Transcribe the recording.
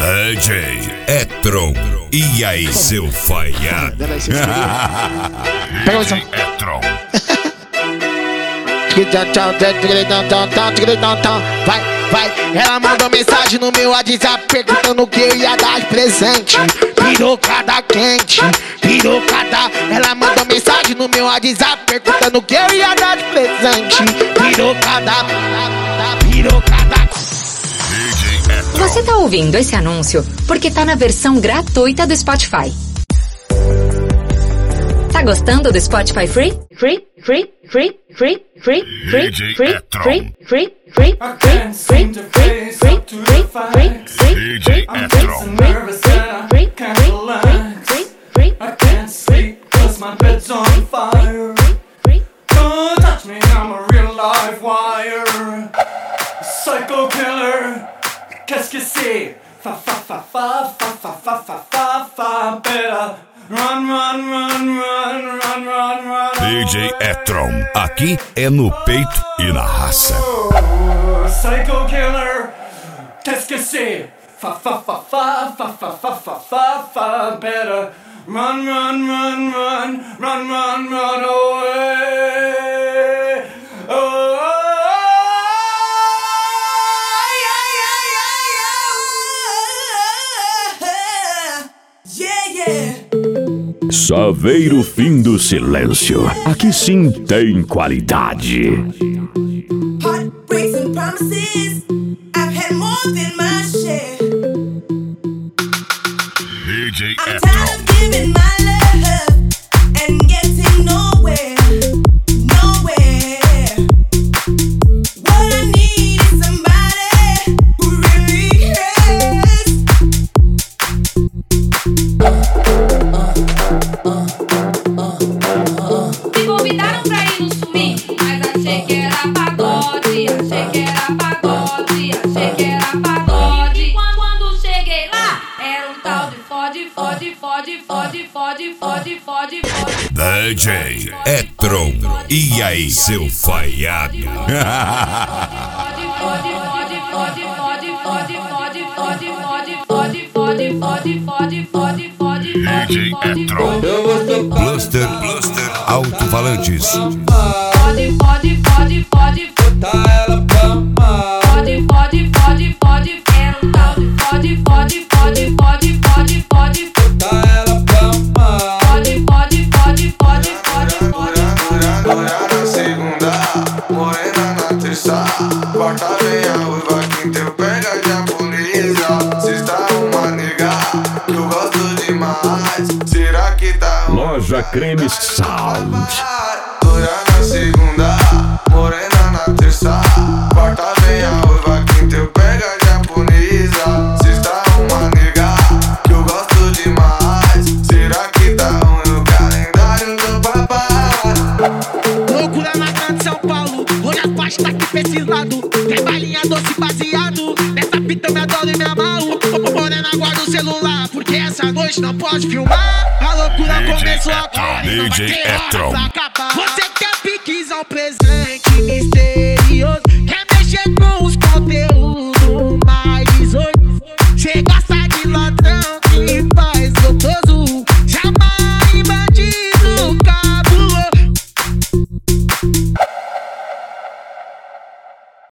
DJ Etron. E aí, seu falhado? Pega a visão. Etron. Vai. Ela mandou mensagem no meu WhatsApp perguntando o que eu ia dar de presente. Pirocada quente, pirocada. Ela mandou mensagem no meu WhatsApp perguntando o que eu ia dar de presente. Pirocada. Você tá ouvindo esse anúncio porque tá na versão gratuita do Spotify. Tá gostando do Spotify Free? Free. I can't sleep 'cause my bed's on fire. Don't touch me, I'm a real live wire. Psycho killer. Qu'est-ce que c'est? Fa. Better run. DJ Etron. Aqui é no peito e na raça. Psycho killer. Qu'est-ce que c'est? Fa. Better run away. Saveiro Fim do Silêncio. Aqui sim tem qualidade. Heartbreaks and promises, I've had more than my share. DJ I'm Etron. tired of giving my love and getting nowhere. What I need is somebody who really cares. Me convidaram pra ir no swing, mas achei que era pagode. E quando cheguei lá, era um tal de fode. DJ Etron. E aí, seu falhado? DJ Etron. Bluster Alto-Falantes. Pode. Botar ela pra amar. Pode. Era um tal de pode. Botar ela pra amar. Dura na segunda, morena na terça. Quarta vem a uiva, quinta eu pego a polícia. Sexta uma nega que eu gosto demais. Será que tá ruim? Loja Creme Sound. Dura na segunda, morena na terça. Quarta vem a uiva, quinta eu pego a japonesa. Sexta uma nega que eu gosto demais. Será que tá ruim o calendário do papai? Loucura na grande São Paulo. Hoje as faixas tá aqui pra esse lado. Tem balinha doce baseado. Nessa fita eu me adoro e me amarro. Morena, guarda o celular, porque essa noite não pode filmar. A loucura começou agora. DJ Etron. Você quer piquezão presente?